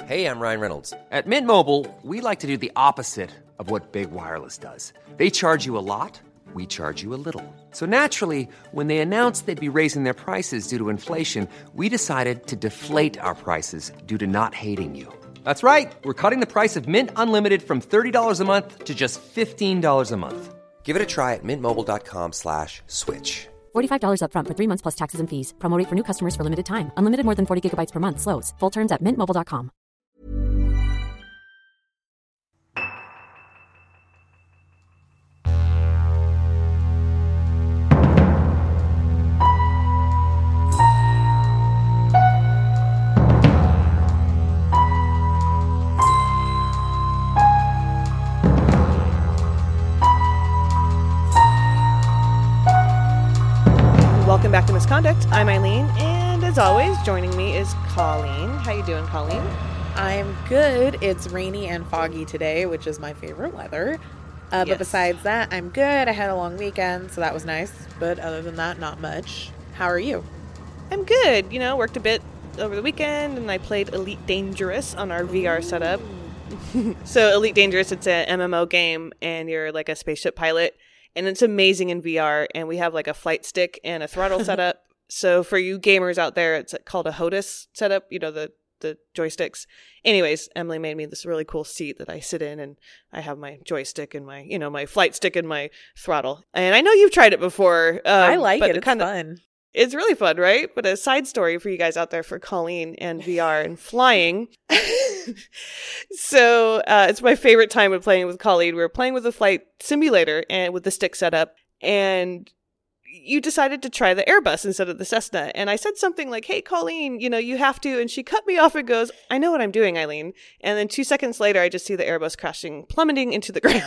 Hey, I'm Ryan Reynolds. At Mint Mobile, we like to do the opposite of what Big Wireless does. They charge you a lot, we charge you a little. So naturally, when they announced they'd be raising their prices due to inflation, we decided to deflate our prices due to not hating you. That's right. We're cutting the price of Mint Unlimited from $30 a month to just $15 a month. Give it a try at mintmobile.com/switch. $45 up front for 3 months plus taxes and fees. Promo rate for new customers for limited time. Unlimited more than 40 gigabytes per month. Slows full terms at mintmobile.com. Welcome back to Misconduct. I'm Eileen, and as always, joining me is Colleen. How you doing, Colleen? I'm good. It's rainy and foggy today, which is my favorite weather. Yes. But besides that, I'm good. I had a long weekend, so that was nice. But other than that, not much. How are you? I'm good. You know, worked a bit over the weekend, and I played Elite Dangerous on our VR setup. So Elite Dangerous, it's an MMO game, and you're like a spaceship pilot. And it's amazing in VR, and we have like a flight stick and a throttle setup. So for you gamers out there, it's called a HOTAS setup, you know, the joysticks. Anyways, Emily made me this really cool seat that I sit in, and I have my joystick and my, you know, my flight stick and my throttle. And I know you've tried it before. I like it. It's fun. It's really fun, right? But a side story for you guys out there for Colleen and VR and flying. So it's my favorite time of playing with Colleen. We were playing with a flight simulator and with the stick setup, and you decided to try the Airbus instead of the Cessna. And I said something like, hey, Colleen, you know, you have to. And she cut me off and goes, I know what I'm doing, Eileen. And then 2 seconds later, I just see the Airbus plummeting into the ground.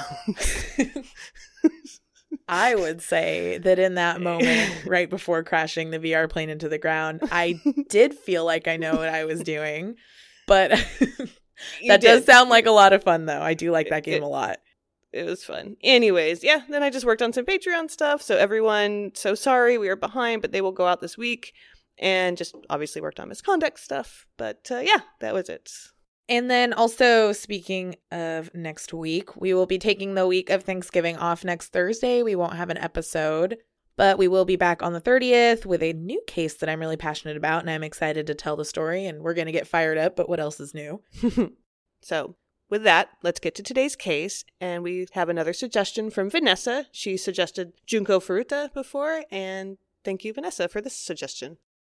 I would say that in that moment, right before crashing the VR plane into the ground, I did feel like I know what I was doing. But that does sound like a lot of fun, though. I do like that game a lot. It was fun. Anyways, yeah, then I just worked on some Patreon stuff. So everyone, so sorry we are behind, but they will go out this week. And just obviously worked on Misconduct stuff. But yeah, that was it. And then also, speaking of next week, we will be taking the week of Thanksgiving off next Thursday. We won't have an episode, but we will be back on the 30th with a new case that I'm really passionate about, and I'm excited to tell the story, and we're going to get fired up, but what else is new? So with that, let's get to today's case, and we have another suggestion from Vanessa. She suggested Junko Furuta before, and thank you, Vanessa, for this suggestion.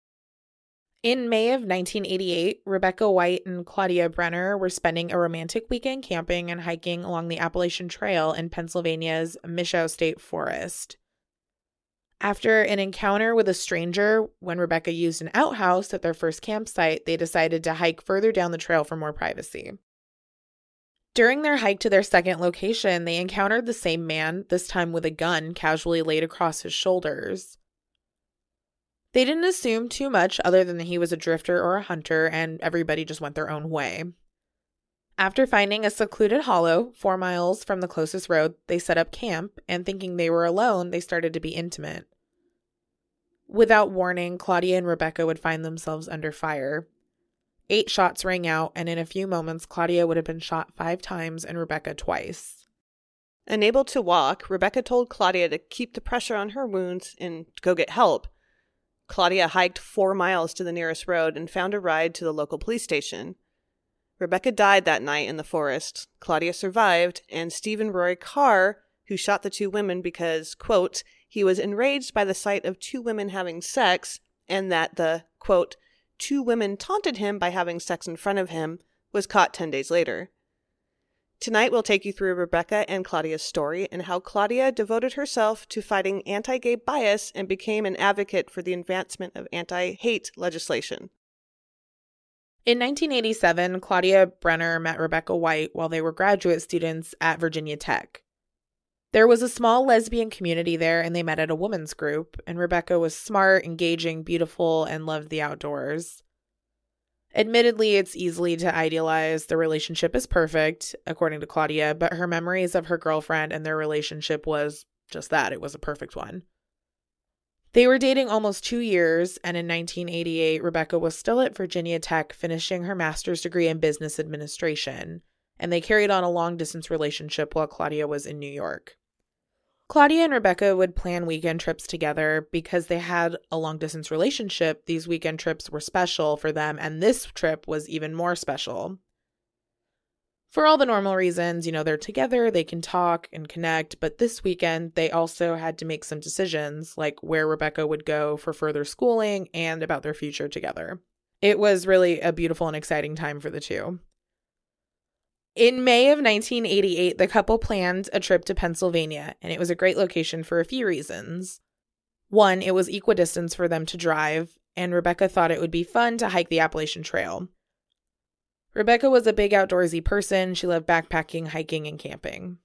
In May of 1988, Rebecca White and Claudia Brenner were spending a romantic weekend camping and hiking along the Appalachian Trail in Pennsylvania's Michoud State Forest. After an encounter with a stranger, when Rebecca used an outhouse at their first campsite, they decided to hike further down the trail for more privacy. During their hike to their second location, they encountered the same man, this time with a gun casually laid across his shoulders. They didn't assume too much other than that he was a drifter or a hunter, and everybody just went their own way. After finding a secluded hollow 4 miles from the closest road, they set up camp, and thinking they were alone, they started to be intimate. Without warning, Claudia and Rebecca would find themselves under fire. 8 shots rang out, and in a few moments, Claudia would have been shot 5 times and Rebecca twice. Unable to walk, Rebecca told Claudia to keep the pressure on her wounds and to go get help. Claudia hiked 4 miles to the nearest road and found a ride to the local police station. Rebecca died that night in the forest. Claudia survived, and Stephen Roy Carr, who shot the 2 women because, quote, he was enraged by the sight of 2 women having sex, and that the, quote, 2 women taunted him by having sex in front of him, was caught 10 days later. Tonight we'll take you through Rebecca and Claudia's story and how Claudia devoted herself to fighting anti-gay bias and became an advocate for the advancement of anti-hate legislation. In 1987, Claudia Brenner met Rebecca White while they were graduate students at Virginia Tech. There was a small lesbian community there, and they met at a women's group, and Rebecca was smart, engaging, beautiful, and loved the outdoors. Admittedly, it's easy to idealize the relationship as perfect, according to Claudia, but her memories of her girlfriend and their relationship was just that. It was a perfect one. They were dating almost 2 years, and in 1988, Rebecca was still at Virginia Tech finishing her master's degree in business administration, and they carried on a long-distance relationship while Claudia was in New York. Claudia and Rebecca would plan weekend trips together. Because they had a long-distance relationship, these weekend trips were special for them, and this trip was even more special. For all the normal reasons, they're together, they can talk and connect, but this weekend they also had to make some decisions, like where Rebecca would go for further schooling and about their future together. It was really a beautiful and exciting time for the two. In May of 1988, the couple planned a trip to Pennsylvania, and it was a great location for a few reasons. One, it was equidistance for them to drive, and Rebecca thought it would be fun to hike the Appalachian Trail. Rebecca was a big outdoorsy person. She loved backpacking, hiking, and camping.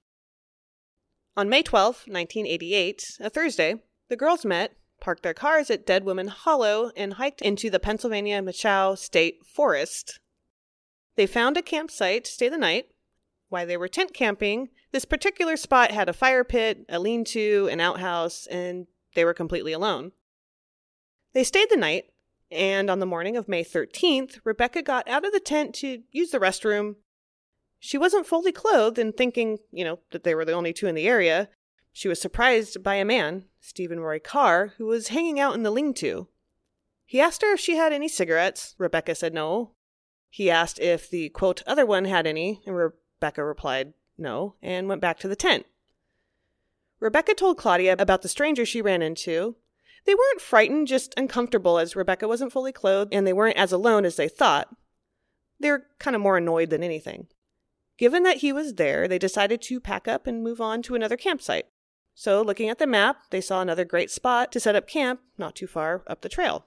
On May 12, 1988, a Thursday, the girls met, parked their cars at Dead Woman Hollow, and hiked into the Pennsylvania Michoud State Forest. They found a campsite to stay the night. While they were tent camping, this particular spot had a fire pit, a lean-to, an outhouse, and they were completely alone. They stayed the night, and on the morning of May 13th, Rebecca got out of the tent to use the restroom. She wasn't fully clothed, and thinking, that they were the only two in the area, she was surprised by a man, Stephen Roy Carr, who was hanging out in the lean-to. He asked her if she had any cigarettes. Rebecca said no. He asked if the, quote, other one had any, and Rebecca replied no, and went back to the tent. Rebecca told Claudia about the stranger she ran into. They weren't frightened, just uncomfortable, as Rebecca wasn't fully clothed, and they weren't as alone as they thought. They were kind of more annoyed than anything. Given that he was there, they decided to pack up and move on to another campsite. So, looking at the map, they saw another great spot to set up camp not too far up the trail.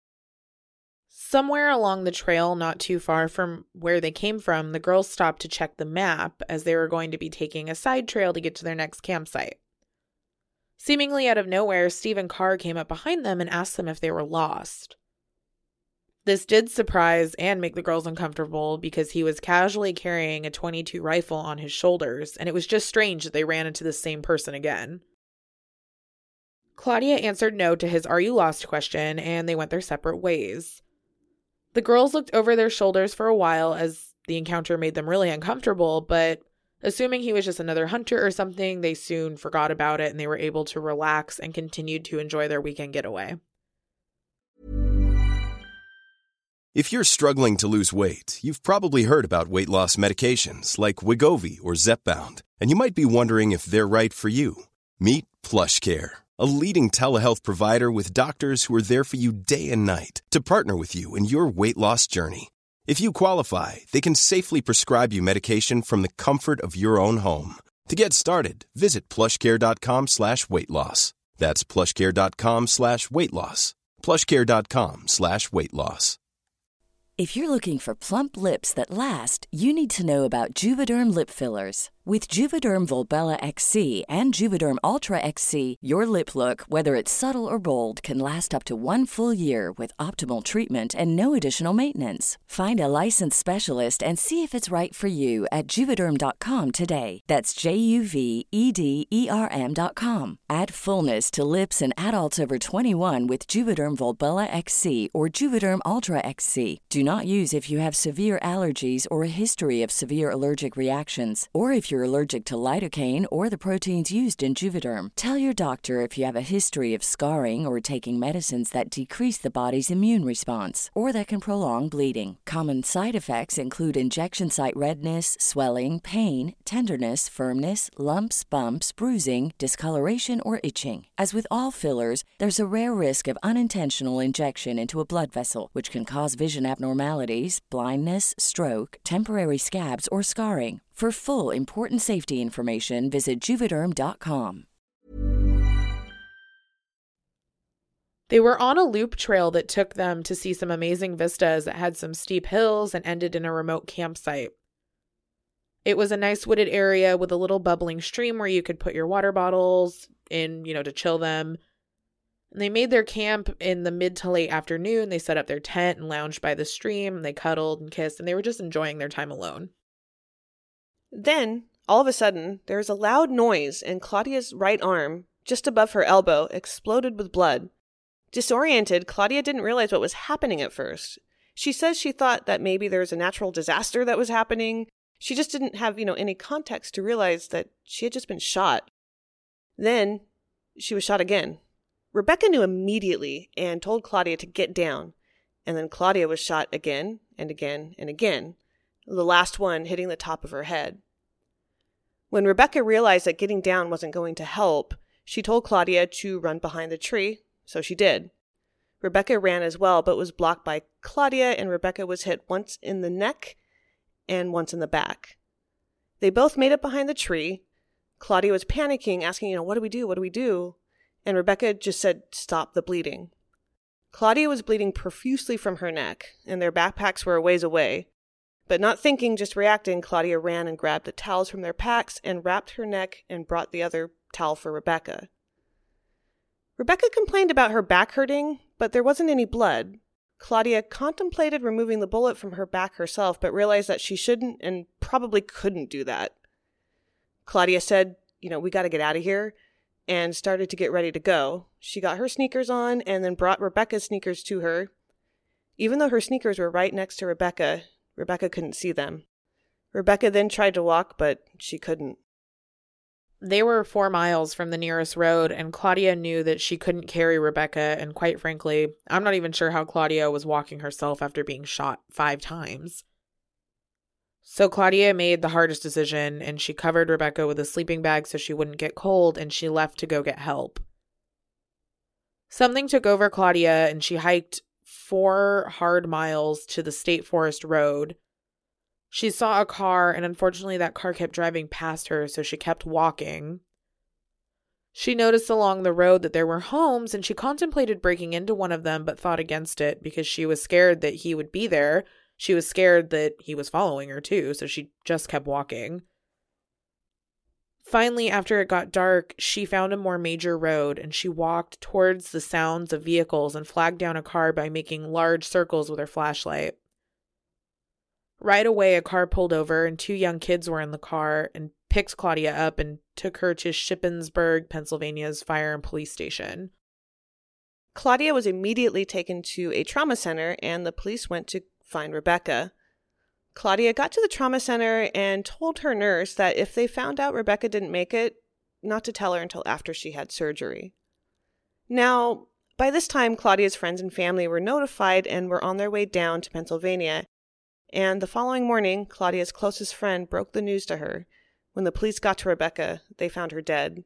Somewhere along the trail, not too far from where they came from, the girls stopped to check the map as they were going to be taking a side trail to get to their next campsite. Seemingly out of nowhere, Stephen Carr came up behind them and asked them if they were lost. This did surprise and make the girls uncomfortable because he was casually carrying a .22 rifle on his shoulders, and it was just strange that they ran into the same person again. Claudia answered no to his "Are you lost?" question, and they went their separate ways. The girls looked over their shoulders for a while as the encounter made them really uncomfortable, but assuming he was just another hunter or something, they soon forgot about it and they were able to relax and continued to enjoy their weekend getaway. If you're struggling to lose weight, you've probably heard about weight loss medications like Wegovy or Zepbound, and you might be wondering if they're right for you. Meet PlushCare, a leading telehealth provider with doctors who are there for you day and night to partner with you in your weight loss journey. If you qualify, they can safely prescribe you medication from the comfort of your own home. To get started, visit plushcare.com/weightloss. That's plushcare.com/weightloss. plushcare.com/weightloss. If you're looking for plump lips that last, you need to know about Juvederm lip fillers. With Juvederm Volbella XC and Juvederm Ultra XC, your lip look, whether it's subtle or bold, can last up to 1 full year with optimal treatment and no additional maintenance. Find a licensed specialist and see if it's right for you at Juvederm.com today. That's JUVEDERM.com. Add fullness to lips in adults over 21 with Juvederm Volbella XC or Juvederm Ultra XC. Do not use if you have severe allergies or a history of severe allergic reactions, or if you're allergic to lidocaine or the proteins used in Juvederm. Tell your doctor if you have a history of scarring or taking medicines that decrease the body's immune response or that can prolong bleeding. Common side effects include injection site redness, swelling, pain, tenderness, firmness, lumps, bumps, bruising, discoloration, or itching. As with all fillers, there's a rare risk of unintentional injection into a blood vessel, which can cause vision abnormalities, blindness, stroke, temporary scabs, or scarring. For full, important safety information, visit Juvederm.com. They were on a loop trail that took them to see some amazing vistas that had some steep hills and ended in a remote campsite. It was a nice wooded area with a little bubbling stream where you could put your water bottles in, to chill them. And they made their camp in the mid to late afternoon. They set up their tent and lounged by the stream. They cuddled and kissed, and they were just enjoying their time alone. Then, all of a sudden, there was a loud noise, and Claudia's right arm, just above her elbow, exploded with blood. Disoriented, Claudia didn't realize what was happening at first. She says she thought that maybe there was a natural disaster that was happening. She just didn't have, any context to realize that she had just been shot. Then she was shot again. Rebecca knew immediately and told Claudia to get down. And then Claudia was shot again and again and again, the last one hitting the top of her head. When Rebecca realized that getting down wasn't going to help, she told Claudia to run behind the tree, so she did. Rebecca ran as well, but was blocked by Claudia, and Rebecca was hit once in the neck and once in the back. They both made it behind the tree. Claudia was panicking, asking, what do we do? What do we do? And Rebecca just said, stop the bleeding. Claudia was bleeding profusely from her neck, and their backpacks were a ways away. But not thinking, just reacting, Claudia ran and grabbed the towels from their packs and wrapped her neck and brought the other towel for Rebecca. Rebecca complained about her back hurting, but there wasn't any blood. Claudia contemplated removing the bullet from her back herself, but realized that she shouldn't and probably couldn't do that. Claudia said, we got to get out of here, and started to get ready to go. She got her sneakers on and then brought Rebecca's sneakers to her. Even though her sneakers were right next to Rebecca, Rebecca couldn't see them. Rebecca then tried to walk, but she couldn't. They were 4 miles from the nearest road, and Claudia knew that she couldn't carry Rebecca, and quite frankly, I'm not even sure how Claudia was walking herself after being shot 5 times. So Claudia made the hardest decision, and she covered Rebecca with a sleeping bag so she wouldn't get cold, and she left to go get help. Something took over Claudia, and she hiked 4 hard miles to the State Forest Road. She saw a car, and unfortunately that car kept driving past her, so she kept walking. She noticed along the road that there were homes, and she contemplated breaking into one of them, but thought against it because she was scared that he would be there. She was scared that he was following her too, so she just kept walking. Finally, after it got dark, she found a more major road, and she walked towards the sounds of vehicles and flagged down a car by making large circles with her flashlight. Right away, a car pulled over, and 2 young kids were in the car and picked Claudia up and took her to Shippensburg, Pennsylvania's fire and police station. Claudia was immediately taken to a trauma center, and the police went to find Rebecca. Claudia got to the trauma center and told her nurse that if they found out Rebecca didn't make it, not to tell her until after she had surgery. Now, by this time, Claudia's friends and family were notified and were on their way down to Pennsylvania. And the following morning, Claudia's closest friend broke the news to her. When the police got to Rebecca, they found her dead.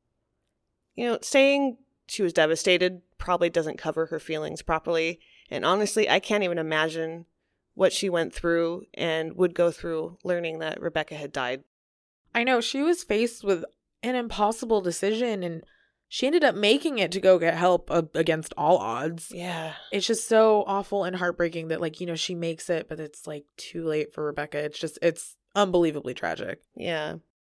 Saying she was devastated probably doesn't cover her feelings properly. And honestly, I can't even imagine what she went through and would go through learning that Rebecca had died. I know, she was faced with an impossible decision, and she ended up making it to go get help against all odds. Yeah. It's just so awful and heartbreaking that, she makes it, but it's, too late for Rebecca. It's unbelievably tragic. Yeah.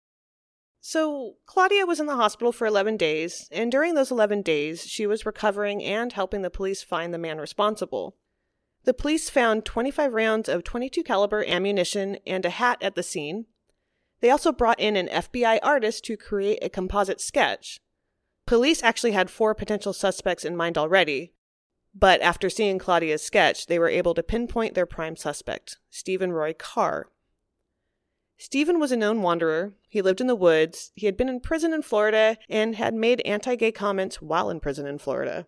So Claudia was in the hospital for 11 days, and during those 11 days, she was recovering and helping the police find the man responsible. The police found 25 rounds of .22 caliber ammunition and a hat at the scene. They also brought in an FBI artist to create a composite sketch. Police actually had 4 potential suspects in mind already, but after seeing Claudia's sketch, they were able to pinpoint their prime suspect, Stephen Roy Carr. Stephen was a known wanderer. He lived in the woods. He had been in prison in Florida and had made anti-gay comments while in prison in Florida.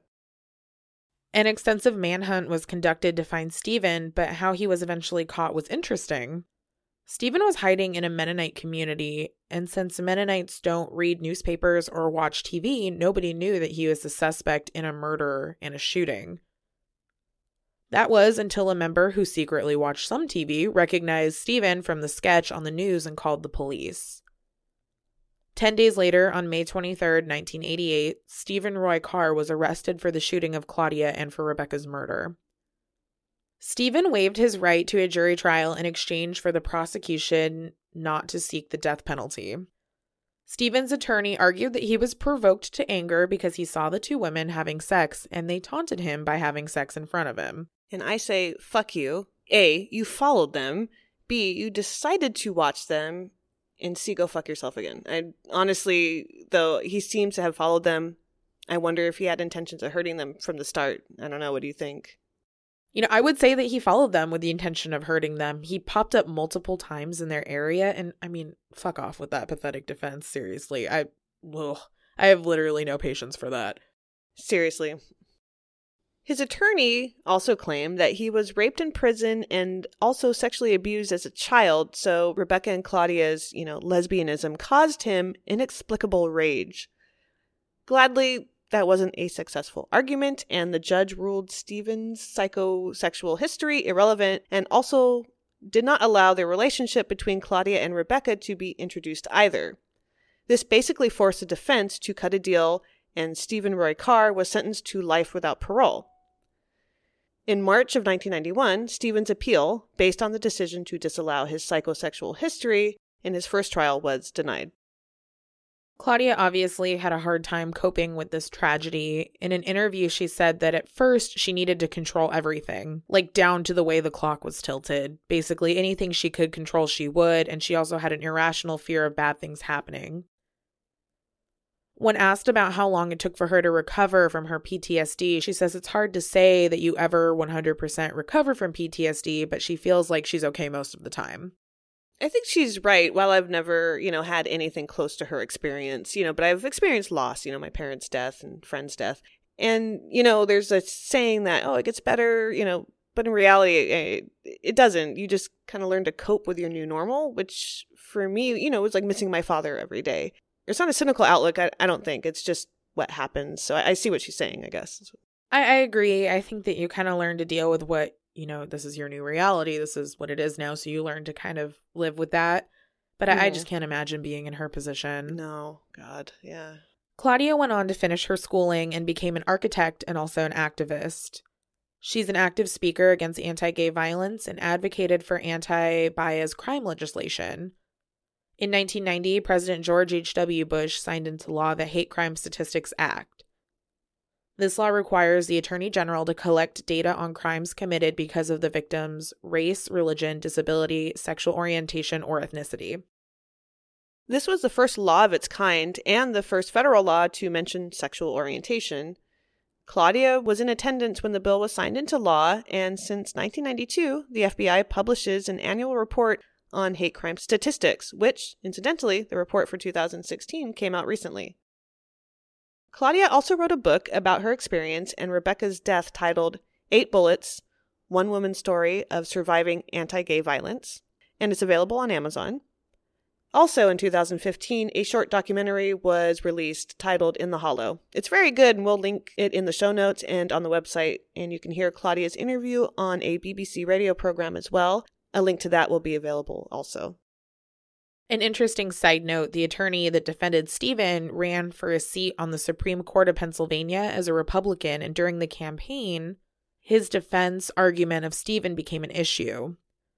An extensive manhunt was conducted to find Stephen, but how he was eventually caught was interesting. Stephen was hiding in a Mennonite community, and since Mennonites don't read newspapers or watch TV, nobody knew that he was the suspect in a murder and a shooting. That was until a member who secretly watched some TV recognized Stephen from the sketch on the news and called the police. 10 days later, on May 23, 1988, Stephen Roy Carr was arrested for the shooting of Claudia and for Rebecca's murder. Stephen waived his right to a jury trial in exchange for the prosecution not to seek the death penalty. Stephen's attorney argued that he was provoked to anger because he saw the 2 women having sex, and they taunted him by having sex in front of him. And I say, fuck you. A, you followed them. B, you decided to watch them. And C, go fuck yourself again. Honestly, though he seems to have followed them, I wonder if he had intentions of hurting them from the start. I don't know. What do you think? I would say that he followed them with the intention of hurting them. He popped up multiple times in their area. And fuck off with that pathetic defense. Seriously. I have literally no patience for that. Seriously. His attorney also claimed that he was raped in prison and also sexually abused as a child. So Rebecca and Claudia's, lesbianism caused him inexplicable rage. Gladly, that wasn't a successful argument, and the judge ruled Stephen's psychosexual history irrelevant and also did not allow the relationship between Claudia and Rebecca to be introduced either. This basically forced the defense to cut a deal, and Stephen Roy Carr was sentenced to life without parole. In March of 1991, Stephen's appeal, based on the decision to disallow his psychosexual history in his first trial, was denied. Claudia obviously had a hard time coping with this tragedy. In an interview, she said that at first she needed to control everything, like down to the way the clock was tilted. Basically, anything she could control, she would, and she also had an irrational fear of bad things happening. When asked about how long it took for her to recover from her PTSD, she says it's hard to say that you ever 100% recover from PTSD, but she feels like she's okay most of the time. I think she's right. While I've never, had anything close to her experience, but I've experienced loss, my parents' death and friends' death. And, there's a saying that, it gets better, but in reality, it doesn't. You just kind of learn to cope with your new normal, which for me, was like missing my father every day. It's not a cynical outlook, I don't think. It's just what happens. So I see what she's saying, I guess. I agree. I think that you kind of learn to deal with what, this is your new reality. This is what it is now. So you learn to kind of live with that. But I just can't imagine being in her position. No, God, yeah. Claudia went on to finish her schooling and became an architect and also an activist. She's an active speaker against anti-gay violence and advocated for anti-bias crime legislation. In 1990, President George H.W. Bush signed into law the Hate Crime Statistics Act. This law requires the Attorney General to collect data on crimes committed because of the victim's race, religion, disability, sexual orientation, or ethnicity. This was the first law of its kind and the first federal law to mention sexual orientation. Claudia was in attendance when the bill was signed into law, and since 1992, the FBI publishes an annual report on hate crime statistics, which, incidentally, the report for 2016 came out recently. Claudia also wrote a book about her experience and Rebecca's death titled 8 Bullets, One Woman's Story of Surviving Anti-Gay Violence, and it's available on Amazon. Also in 2015, a short documentary was released titled In the Hollow. It's very good, and we'll link it in the show notes and on the website, and you can hear Claudia's interview on a BBC radio program as well. A link to that will be available also. An interesting side note, the attorney that defended Stephen ran for a seat on the Supreme Court of Pennsylvania as a Republican, and during the campaign, his defense argument of Stephen became an issue.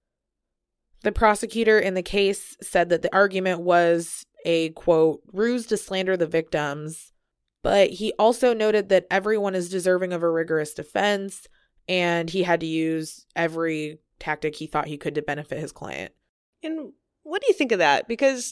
The prosecutor in the case said that the argument was a, quote, ruse to slander the victims, but he also noted that everyone is deserving of a rigorous defense, and he had to use every tactic he thought he could to benefit his client. And what do you think of that? Because,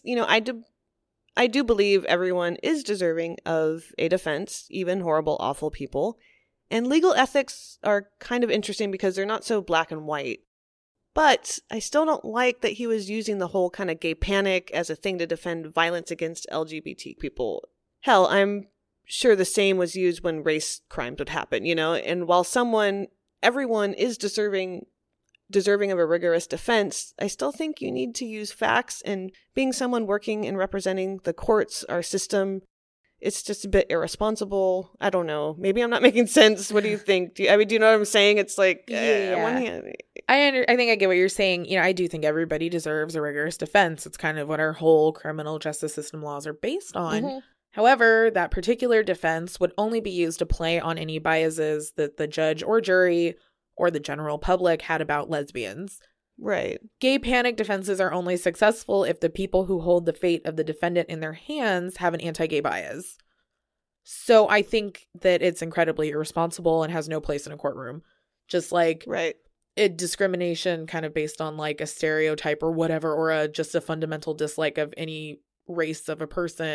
I do believe everyone is deserving of a defense, even horrible, awful people. And legal ethics are kind of interesting because they're not so black and white. But I still don't like that he was using the whole kind of gay panic as a thing to defend violence against LGBT people. Hell, I'm sure the same was used when race crimes would happen, And while everyone is deserving of a rigorous defense, I still think you need to use facts, and being someone working and representing the courts, our system, it's just a bit irresponsible. I don't know. Maybe I'm not making sense. What do you think? Do you know what I'm saying? It's like, one hand. I think I get what you're saying. I do think everybody deserves a rigorous defense. It's kind of what our whole criminal justice system laws are based on. Mm-hmm. However, that particular defense would only be used to play on any biases that the judge or jury or the general public had about lesbians. Right. Gay panic defenses are only successful if the people who hold the fate of the defendant in their hands have an anti-gay bias. So I think that it's incredibly irresponsible and has no place in a courtroom. Just like right. Discrimination kind of based on like a stereotype or whatever, or just a fundamental dislike of any race of a person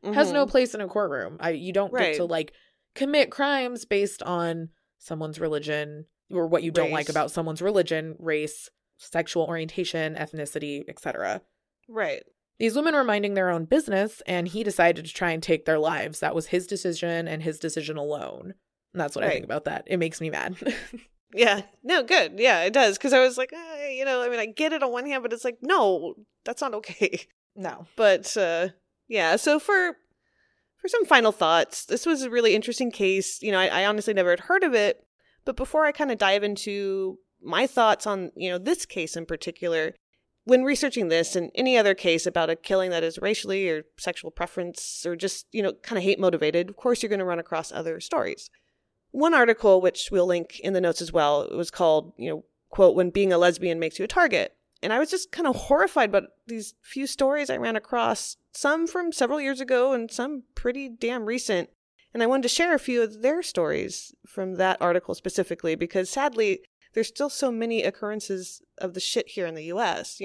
has no place in a courtroom. You don't get to like commit crimes based on someone's religion or what you don't like about someone's religion, race, sexual orientation, ethnicity, etc. Right. These women were minding their own business, and he decided to try and take their lives. That was his decision and his decision alone. And that's what I think about that. It makes me mad. Yeah. No, good. Yeah, it does. Because I was like, I get it on one hand, but it's like, no, that's not okay. No. But, yeah. So for some final thoughts, this was a really interesting case. I honestly never had heard of it. But before I kind of dive into my thoughts on, this case in particular, when researching this and any other case about a killing that is racially or sexual preference or just, kind of hate motivated, of course, you're going to run across other stories. One article, which we'll link in the notes as well, it was called, quote, "When Being a Lesbian Makes You a Target." And I was just kind of horrified by these few stories I ran across, some from several years ago and some pretty damn recent. And I wanted to share a few of their stories from that article specifically, because sadly, there's still so many occurrences of the shit here in the U.S.,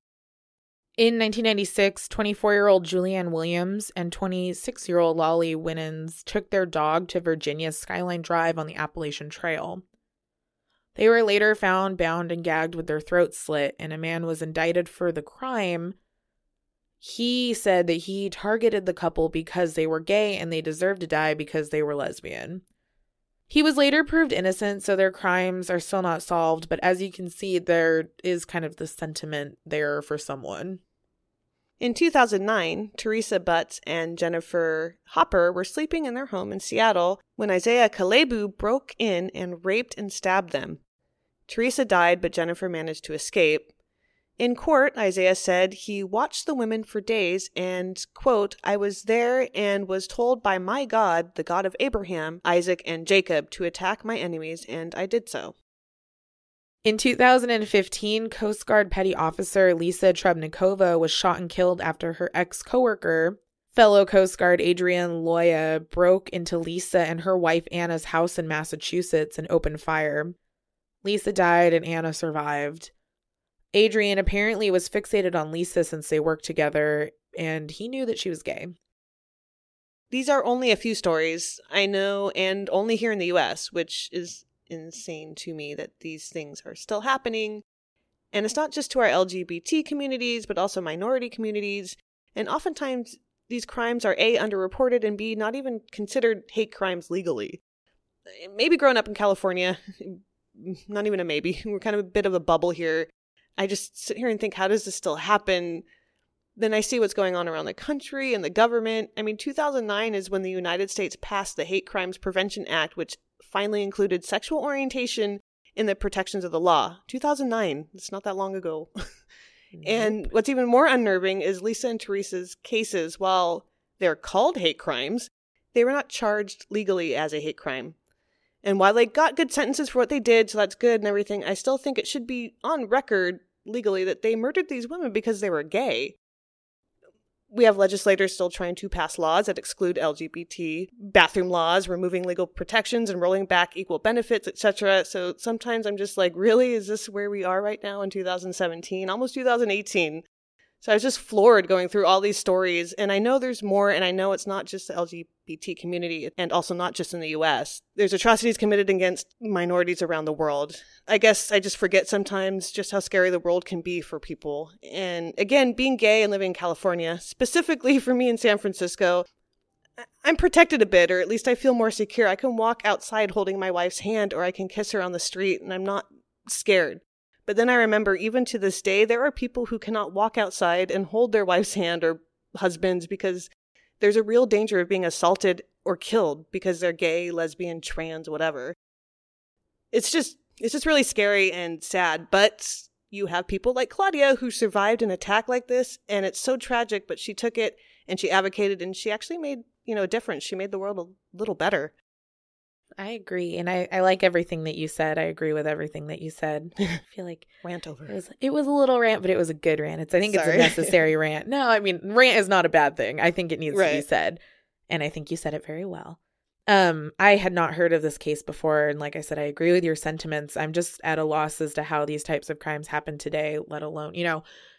In 1996, 24-year-old Julianne Williams and 26-year-old Lolly Winans took their dog to Virginia's Skyline Drive on the Appalachian Trail. They were later found bound and gagged with their throats slit, and a man was indicted for the crime. He said that he targeted the couple because they were gay and they deserved to die because they were lesbian. He was later proved innocent, so their crimes are still not solved, but as you can see, there is kind of the sentiment there for someone. In 2009, Teresa Butts and Jennifer Hopper were sleeping in their home in Seattle when Isaiah Kalebu broke in and raped and stabbed them. Teresa died, but Jennifer managed to escape. In court, Isaiah said he watched the women for days and, quote, "I was there and was told by my God, the God of Abraham, Isaac, and Jacob, to attack my enemies, and I did so." In 2015, Coast Guard Petty Officer Lisa Trebnikova was shot and killed after her ex-coworker, fellow Coast Guard Adrienne Loya, broke into Lisa and her wife Anna's house in Massachusetts and opened fire. Lisa died and Anna survived. Adrienne apparently was fixated on Lisa since they worked together, and he knew that she was gay. These are only a few stories I know, and only here in the U.S., which is insane to me that these things are still happening. And it's not just to our LGBT communities, but also minority communities. And oftentimes, these crimes are A, underreported, and B, not even considered hate crimes legally. Maybe growing up in California, not even a maybe, we're kind of a bit of a bubble here. I just sit here and think, how does this still happen? Then I see what's going on around the country and the government. 2009 is when the United States passed the Hate Crimes Prevention Act, which finally included sexual orientation in the protections of the law. 2009. It's not that long ago. Nope. And what's even more unnerving is Lisa and Teresa's cases, while they're called hate crimes, they were not charged legally as a hate crime. And while they got good sentences for what they did, so that's good and everything, I still think it should be on record legally that they murdered these women because they were gay. We have legislators still trying to pass laws that exclude LGBT, bathroom laws, removing legal protections and rolling back equal benefits, etc. So sometimes I'm just like, really? Is this where we are right now in 2017? Almost 2018. So I was just floored going through all these stories. And I know there's more, and I know it's not just the LGBT community, and also not just in the U.S. There's atrocities committed against minorities around the world. I guess I just forget sometimes just how scary the world can be for people. And again, being gay and living in California, specifically for me in San Francisco, I'm protected a bit, or at least I feel more secure. I can walk outside holding my wife's hand, or I can kiss her on the street, and I'm not scared. But then I remember, even to this day, there are people who cannot walk outside and hold their wife's hand or husband's because there's a real danger of being assaulted or killed because they're gay, lesbian, trans, whatever. It's just really scary and sad. But you have people like Claudia who survived an attack like this, and it's so tragic, but she took it and she advocated, and she actually made, a difference. She made the world a little better. I agree. And I like everything that you said. I agree with everything that you said. I feel like rant over. It was a little rant, but it was a good rant. I think it's a necessary rant. No, rant is not a bad thing. I think it needs to be said. And I think you said it very well. I had not heard of this case before. And like I said, I agree with your sentiments. I'm just at a loss as to how these types of crimes happen today, let alone,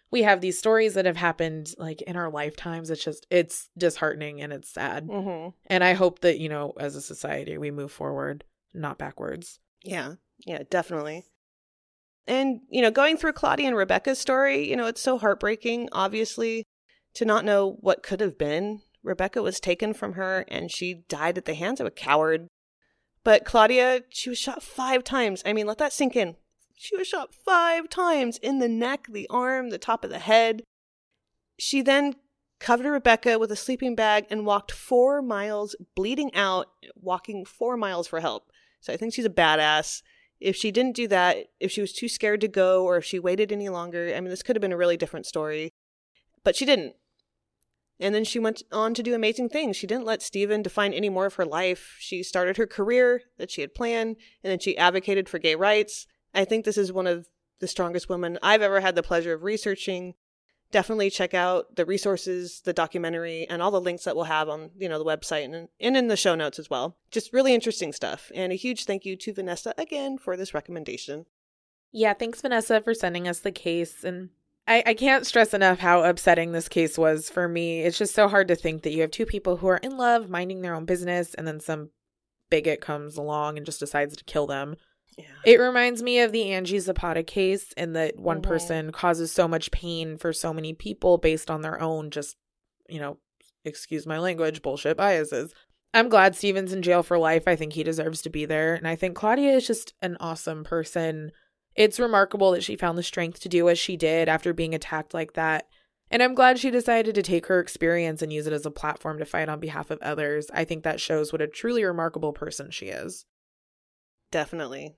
we have these stories that have happened like in our lifetimes. It's disheartening and it's sad. Mm-hmm. And I hope that, as a society, we move forward, not backwards. Yeah, definitely. And, going through Claudia and Rebecca's story, it's so heartbreaking, obviously, to not know what could have been. Rebecca was taken from her and she died at the hands of a coward. But Claudia, she was shot 5 times. I mean, let that sink in. She was shot 5 times in the neck, the arm, the top of the head. She then covered Rebecca with a sleeping bag and walked 4 miles, bleeding out, walking 4 miles for help. So I think she's a badass. If she didn't do that, if she was too scared to go, or if she waited any longer, I mean, this could have been a really different story. But she didn't. And then she went on to do amazing things. She didn't let Stephen define any more of her life. She started her career that she had planned, and then she advocated for gay rights. I think this is one of the strongest women I've ever had the pleasure of researching. Definitely check out the resources, the documentary, and all the links that we'll have on, the website and in the show notes as well. Just really interesting stuff. And a huge thank you to Vanessa again for this recommendation. Yeah, thanks, Vanessa, for sending us the case. And I can't stress enough how upsetting this case was for me. It's just so hard to think that you have 2 people who are in love, minding their own business, and then some bigot comes along and just decides to kill them. Yeah. It reminds me of the Angie Zapata case, in that one person causes so much pain for so many people based on their own just, excuse my language, bullshit biases. I'm glad Stephen's in jail for life. I think he deserves to be there. And I think Claudia is just an awesome person. It's remarkable that she found the strength to do what she did after being attacked like that. And I'm glad she decided to take her experience and use it as a platform to fight on behalf of others. I think that shows what a truly remarkable person she is. Definitely.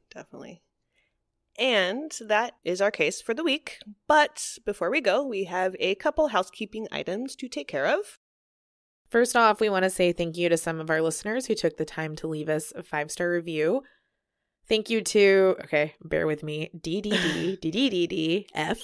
And that is our case for the week. But before we go, we have a couple housekeeping items to take care of. First off, we want to say thank you to some of our listeners who took the time to leave us a 5-star review. Thank you to, okay, bear with me, DDDF,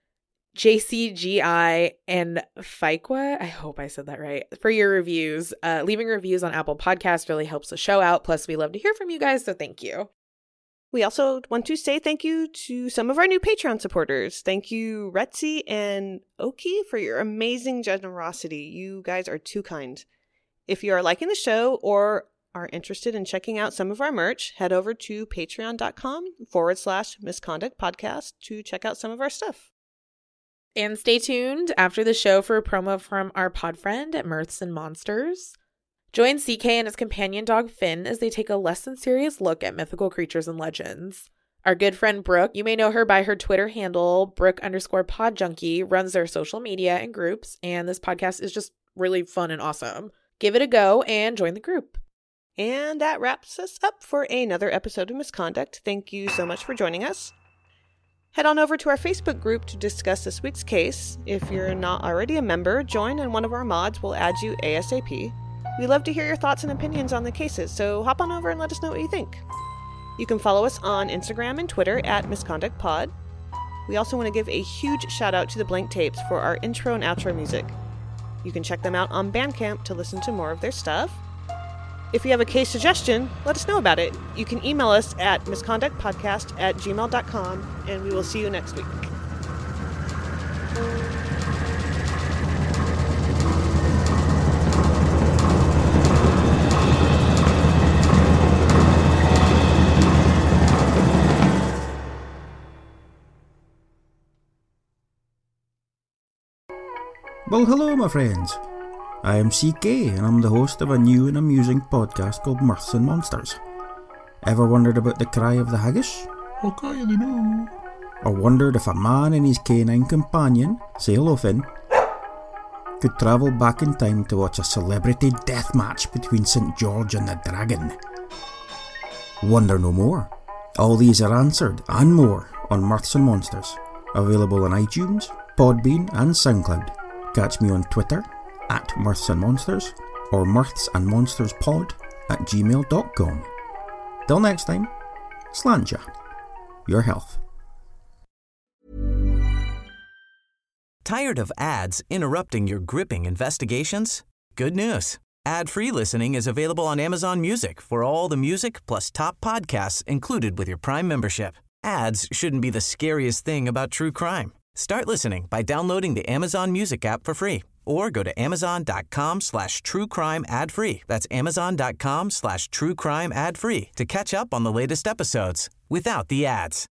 JCGI, and FIQA, I hope I said that right, for your reviews. Leaving reviews on Apple Podcasts really helps the show out. Plus, we love to hear from you guys, so thank you. We also want to say thank you to some of our new Patreon supporters. Thank you, Retzi and Oki, for your amazing generosity. You guys are too kind. If you are liking the show or are interested in checking out some of our merch, head over to patreon.com/misconduct podcast to check out some of our stuff. And stay tuned after the show for a promo from our pod friend at Mirths and Monsters. Join CK and his companion dog Finn as they take a less than serious look at mythical creatures and legends. Our good friend Brooke, you may know her by her Twitter handle, Brooke_PodJunkie, runs their social media and groups, and this podcast is just really fun and awesome. Give it a go and join the group. And that wraps us up for another episode of Misconduct. Thank you so much for joining us. Head on over to our Facebook group to discuss this week's case. If you're not already a member, join and one of our mods will add you ASAP. We love to hear your thoughts and opinions on the cases, so hop on over and let us know what you think. You can follow us on Instagram and Twitter at MisconductPod. We also want to give a huge shout out to the Blank Tapes for our intro and outro music. You can check them out on Bandcamp to listen to more of their stuff. If you have a case suggestion, let us know about it. You can email us at misconductpodcast@gmail.com, and we will see you next week. Well, hello, my friends. I am CK, and I'm the host of a new and amusing podcast called Mirths and Monsters. Ever wondered about the cry of the haggis? Okay, you know. Or wondered if a man and his canine companion, say hello Finn, could travel back in time to watch a celebrity death match between St. George and the Dragon? Wonder no more. All these are answered and more on Mirths and Monsters, available on iTunes, Podbean and SoundCloud. Catch me on Twitter at Mirths and Monsters or mirthsandmonsterspod@gmail.com. Till next time, slàinte. Your health. Tired of ads interrupting your gripping investigations? Good news. Ad-free listening is available on Amazon Music for all the music plus top podcasts included with your Prime membership. Ads shouldn't be the scariest thing about true crime. Start listening by downloading the Amazon Music app for free or go to amazon.com/truecrime ad free. That's amazon.com/truecrime ad free to catch up on the latest episodes without the ads.